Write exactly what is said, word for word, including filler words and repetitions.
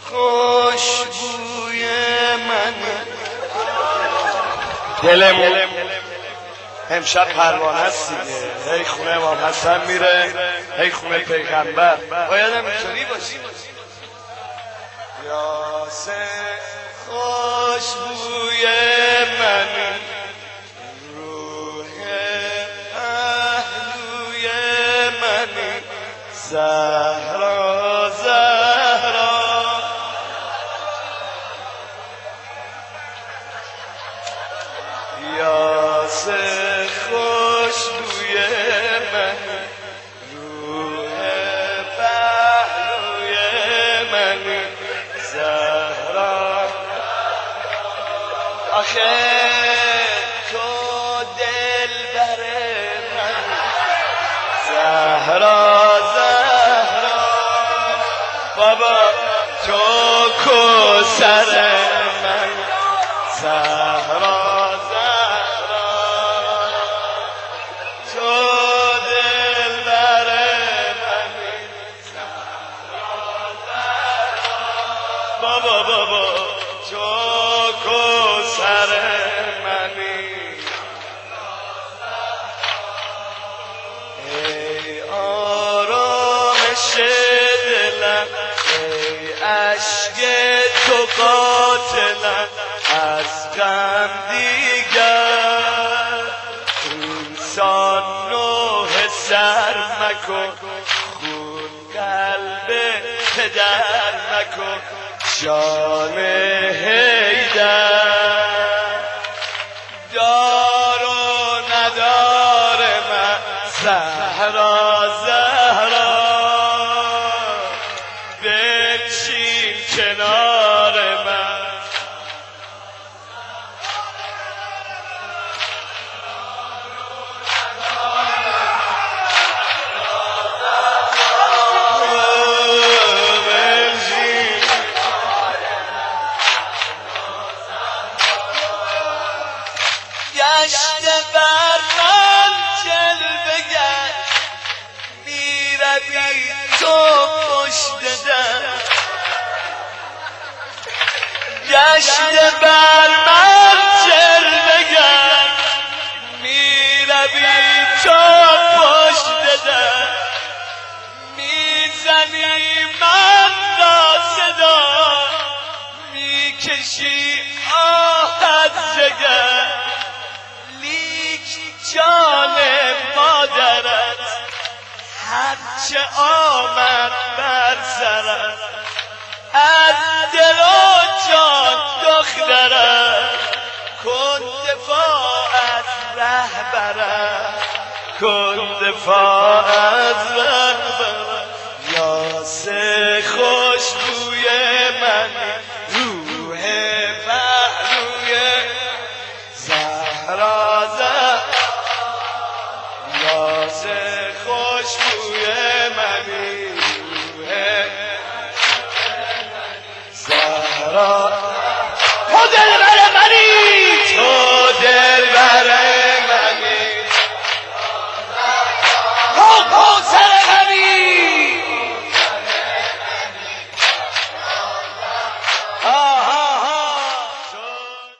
خوشبوی من دلمون امشب پروانه است دیگه، هی خونه امام حسن میره، هی خونه پیغمبر، باید هم اینطوری باشی. یاسه خوشبوی من، روح پهلوی من، زهرا زهرا یاسه خوشبوی من، روح پهلوی من، زهرا. آخه تو دلبر من، زهرا زهرا، بابا تو کوثر من، زهرا زهرا، تو دلبر من، زهرا زهرا، بابا بابا تو کوثر منی. ای آرامش دلم، ای اشک تو قاتلم، از غم دیگر انسان نوح سر مکن، خون قلب پدر مکن، جان حیدر دار و ندار من، زهرا زهرا بنشین کنار من. گشت بر من جلوه گر، میروی تو پشت در. گشت بر من جلوه گر، میروی تو پشت در. میزنی من را صدا، میکشی آه از جگر، جان مادرت هرچه آمد بر سرت، از دل و جان دخترت، کن دفاع از رهبرت، کن دفاع از رهبرت. یاسه خوشبوی من، روح پهلوی زهرا زهرا، یاسه